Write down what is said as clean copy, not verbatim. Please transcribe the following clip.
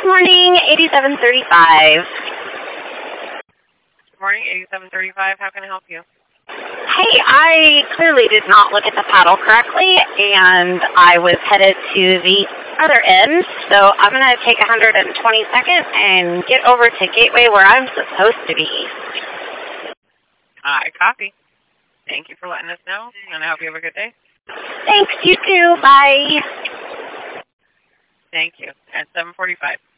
morning, 8735. Morning, 8735. How can I help you? Hey, I clearly did not look at the paddle correctly, and I was headed to the other end, so I'm going to take 120 seconds and get over to Gateway where I'm supposed to be. I copy. Thank you for letting us know, and I hope you have a good day. Thanks, you too. Bye. Thank you. At 7:45.